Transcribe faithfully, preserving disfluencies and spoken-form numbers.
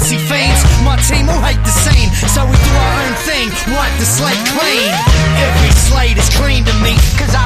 pussy fiends. My team all hate the scene, so we do our own thing, wipe the slate clean. Every slate is clean to me, cause